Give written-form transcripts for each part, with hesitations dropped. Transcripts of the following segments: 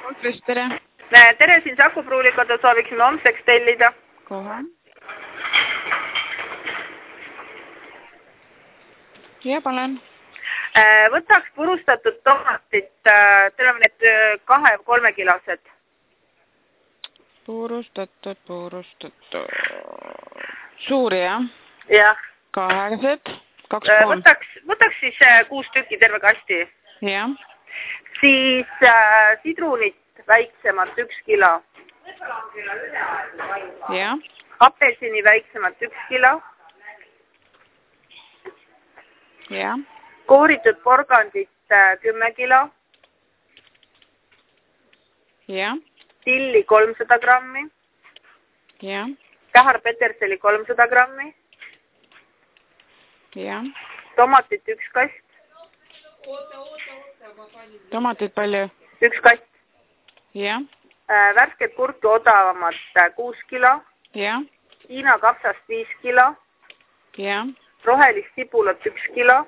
Homsest, tere. Tere, siin Saku Pruulikodu sooviksime homseks tellida. Kohe. Ja, palun. Võtaks purustatud tomatit, tuleme need 2-3 kilosed. Purustatud. Suuri, jah? Jah. 2, 2,5. Võtaks siis 6 tükki terve kasti. Jah. Siis sidrunit väiksemad 1 kilo. Jah. Apelsini väiksemad 1 kilo. Jah. Kooritud porgandit 10 kilo. Jah. Tilli 300 grammi. Jah. Kähar-peterseli 300 grammi. Jah. Tomatit 1 kast. Tomatit palju? 1 kast. Jah. Värsket kurki odavamat 6 kilo. Jah. Hiina kapsast 5 kilo. Jah. Rohelist sibulat 1 kilo.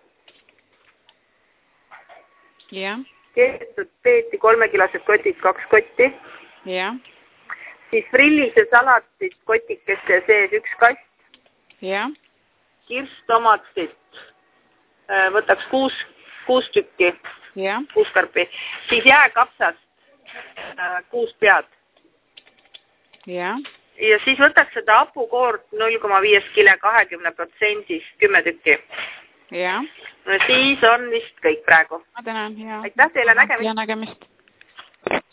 Jah. Keedetud peeti 3-kilosed kotid 2 kotti. Jah. Siis frillise salatit kotikeste sees 1 kast. Jah. Kirstomatit võtaks 6 tükki. Jah. 6 karpi. Siis jääkapsast 6 pead. Jah. Ja siis võtaks seda hapukoort 0,5 kile 20% 10 tükki. Jah. No siis on vist kõik praegu. Ma tänan, jah. Aitäh teile, nägemist. Ja nägemist.